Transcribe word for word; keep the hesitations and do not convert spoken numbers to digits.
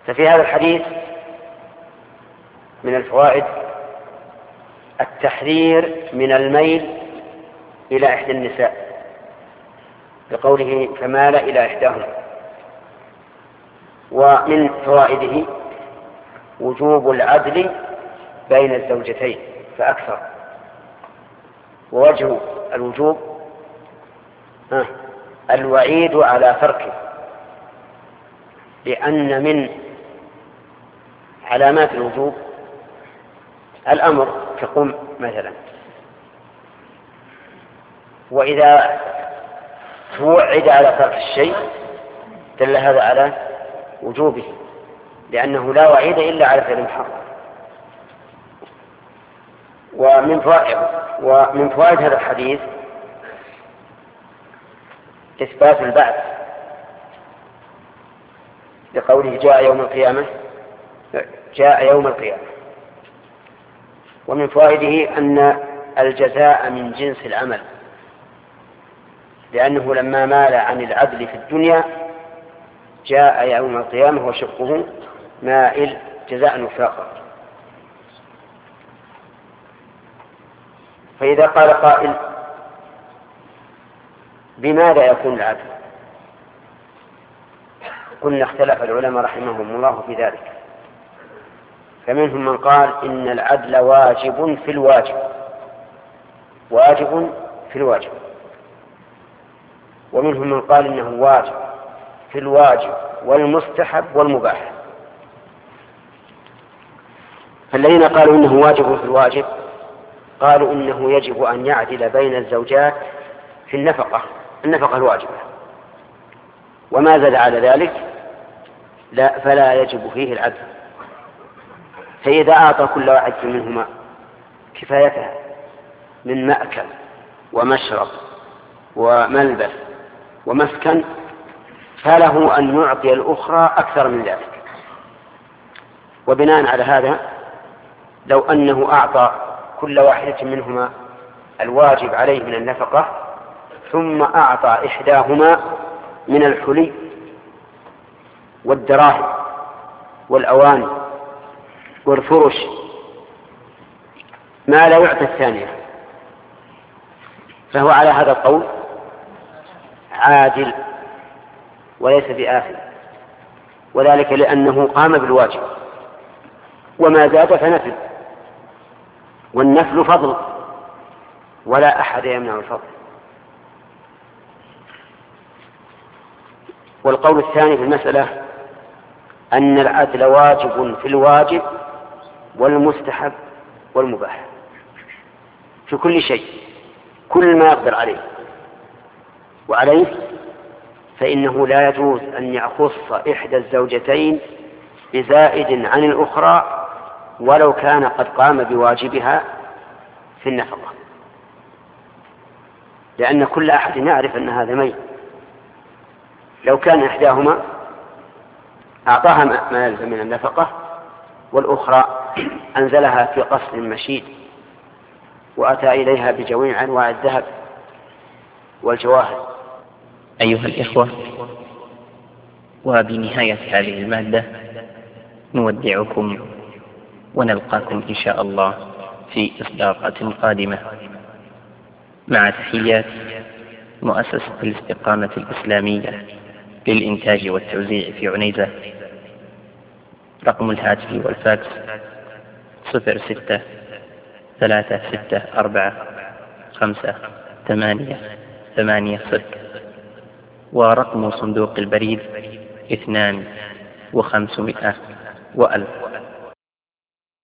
ففي هذا الحديث من الفوائد التحذير من الميل إلى إحدى النساء بقوله فمال إلى إحداهما. ومن فوائده وجوب العدل بين الزوجتين فأكثر. ووجه الوجوب الوعيد على تركه، لأن من علامات الوجوب الأمر كقم مثلا، وإذا توعد على ترك الشيء دل هذا على وجوبه، لأنه لا وعيد إلا على فعل محرم. ومن فوائد ومن فوائد هذا الحديث إثبات البعث لقوله جاء يوم القيامة جاء يوم القيامة. ومن فوائده أن الجزاء من جنس العمل، لأنه لما مال عن العدل في الدنيا جاء يوم القيامة وشقه مائل جزاء وفاقا. فإذا قال قائل بماذا يكون العدل؟ قلنا اختلف العلماء رحمهم الله في ذلك، فمنهم من قال إن العدل واجب في الواجب واجب في الواجب ومنهم من قال إنه واجب في الواجب والمستحب والمباح. فالذين قالوا إنه واجب في الواجب قالوا إنه يجب أن يعدل بين الزوجات في النفقة النفقة الواجبة، وما زاد على ذلك لا فلا يجب فيه العدل. فإذا أعطى كل واحد منهما كفايتها من مأكل ومشرب وملبس ومسكن فله أن يعطي الأخرى أكثر من ذلك. وبناء على هذا لو أنه أعطى كل واحدة منهما الواجب عليه من النفقة ثم أعطى إحداهما من الحلي والدراهم والأواني والفرش ما لا يعطي الثانية، فهو على هذا القول عادل وليس بآثم، وذلك لأنه قام بالواجب وما زاد فنفل، والنفل فضل ولا أحد يمنع الفضل. والقول الثاني في المسألة أن العدل واجب في الواجب والمستحب والمباح في كل شيء، كل ما يقدر عليه وعليه فإنه لا يجوز أن يخص إحدى الزوجتين بزائد عن الأخرى ولو كان قد قام بواجبها في النفقة، لأن كل أحد يعرف أن هذا ميل. لو كان إحداهما أعطاها ما يلزم من النفقة والأخرى أنزلها في قصر مشيد وأتى إليها بجميع أنواع الذهب والجواهر. أيها الإخوة، وبنهاية هذه المادة نودعكم ونلقاكم إن شاء الله في إصدارات قادمة، مع تحيات مؤسسة الاستقامة الإسلامية للإنتاج والتوزيع في عنيزة. رقم الهاتف والفاكس صفر ستة ثلاثة ستة أربعة خمسة ثمانية ثمانية صفر، ورقم صندوق البريد اثنان وخمسمائة وألف.